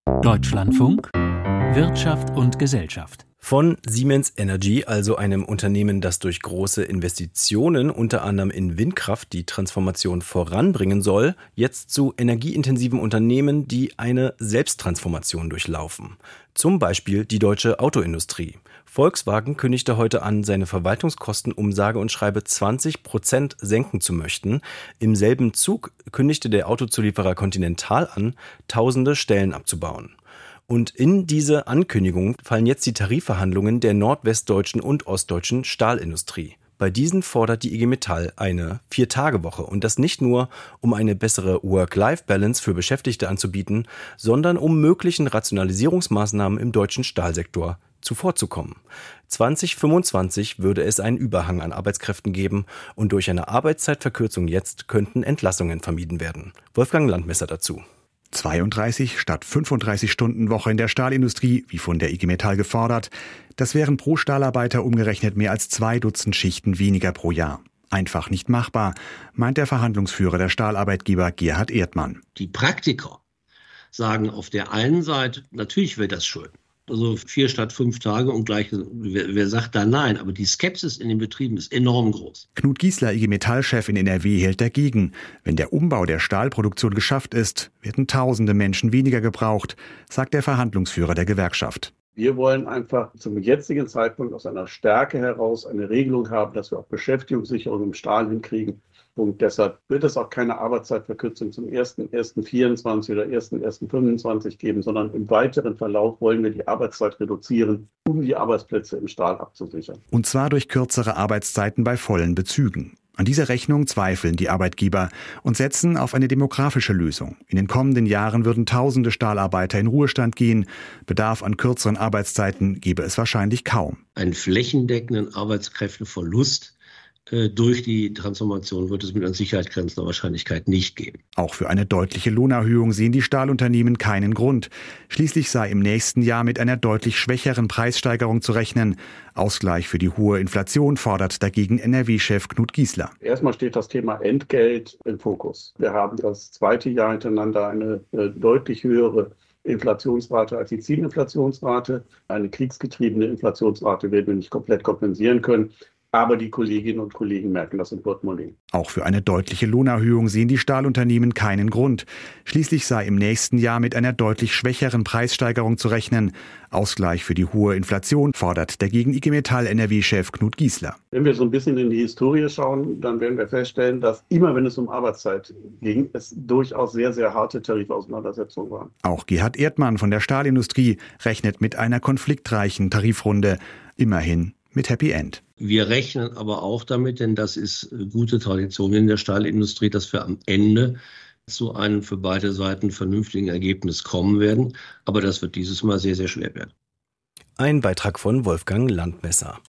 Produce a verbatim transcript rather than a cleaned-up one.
Deutschlandfunk Wirtschaft und Gesellschaft. Von Siemens Energy, also einem Unternehmen, das durch große Investitionen, unter anderem in Windkraft, die Transformation voranbringen soll, jetzt zu energieintensiven Unternehmen, die eine Selbsttransformation durchlaufen. Zum Beispiel die deutsche Autoindustrie. Volkswagen kündigte heute an, seine Verwaltungskosten um sage und schreibe zwanzig Prozent senken zu möchten. Im selben Zug kündigte der Autozulieferer Continental an, tausende Stellen abzubauen. Und in diese Ankündigung fallen jetzt die Tarifverhandlungen der nordwestdeutschen und ostdeutschen Stahlindustrie. Bei diesen fordert die I G Metall eine Vier-Tage-Woche und das nicht nur, um eine bessere Work-Life-Balance für Beschäftigte anzubieten, sondern um möglichen Rationalisierungsmaßnahmen im deutschen Stahlsektor zuvorzukommen. zwanzig fünfundzwanzig würde es einen Überhang an Arbeitskräften geben und durch eine Arbeitszeitverkürzung jetzt könnten Entlassungen vermieden werden. Wolfgang Landmesser dazu. zweiunddreißig statt fünfunddreißig Stunden Woche in der Stahlindustrie, wie von der I G Metall gefordert. Das wären pro Stahlarbeiter umgerechnet mehr als zwei Dutzend Schichten weniger pro Jahr. Einfach nicht machbar, meint der Verhandlungsführer der Stahlarbeitgeber Gerhard Erdmann. Die Praktiker sagen auf der einen Seite, natürlich wäre das schön. Also vier statt fünf Tage und gleich, wer, wer sagt da nein? Aber die Skepsis in den Betrieben ist enorm groß. Knut Giesler, I G Metall-Chef in N R W, hält dagegen. Wenn der Umbau der Stahlproduktion geschafft ist, werden tausende Menschen weniger gebraucht, sagt der Verhandlungsführer der Gewerkschaft. Wir wollen einfach zum jetzigen Zeitpunkt aus einer Stärke heraus eine Regelung haben, dass wir auch Beschäftigungssicherung im Stahl hinkriegen. Und deshalb wird es auch keine Arbeitszeitverkürzung zum ersten ersten vierundzwanzig oder ersten ersten fünfundzwanzig geben, sondern im weiteren Verlauf wollen wir die Arbeitszeit reduzieren, um die Arbeitsplätze im Stahl abzusichern. Und zwar durch kürzere Arbeitszeiten bei vollen Bezügen. An dieser Rechnung zweifeln die Arbeitgeber und setzen auf eine demografische Lösung. In den kommenden Jahren würden tausende Stahlarbeiter in Ruhestand gehen. Bedarf an kürzeren Arbeitszeiten gäbe es wahrscheinlich kaum. Einen flächendeckenden Arbeitskräfteverlust durch die Transformation wird es mit einer sicherheitsgrenzender Wahrscheinlichkeit nicht geben. Auch für eine deutliche Lohnerhöhung sehen die Stahlunternehmen keinen Grund. Schließlich sei im nächsten Jahr mit einer deutlich schwächeren Preissteigerung zu rechnen. Ausgleich für die hohe Inflation fordert dagegen N R W-Chef Knut Giesler. Erstmal steht das Thema Entgelt im Fokus. Wir haben das zweite Jahr hintereinander eine äh, deutlich höhere Inflationsrate als die Zielinflationsrate. Eine kriegsgetriebene Inflationsrate werden wir nicht komplett kompensieren können. Aber die Kolleginnen und Kollegen merken das im Portemonnaie. Auch für eine deutliche Lohnerhöhung sehen die Stahlunternehmen keinen Grund. Schließlich sei im nächsten Jahr mit einer deutlich schwächeren Preissteigerung zu rechnen. Ausgleich für die hohe Inflation fordert dagegen I G Metall N R W-Chef Knut Giesler. Wenn wir so ein bisschen in die Historie schauen, dann werden wir feststellen, dass immer, wenn es um Arbeitszeit ging, es durchaus sehr, sehr harte Tarifauseinandersetzungen waren. Auch Gerhard Erdmann von der Stahlindustrie rechnet mit einer konfliktreichen Tarifrunde. Immerhin mit Happy End. Wir rechnen aber auch damit, denn das ist gute Tradition in der Stahlindustrie, dass wir am Ende zu einem für beide Seiten vernünftigen Ergebnis kommen werden. Aber das wird dieses Mal sehr, sehr schwer werden. Ein Beitrag von Wolfgang Landmesser.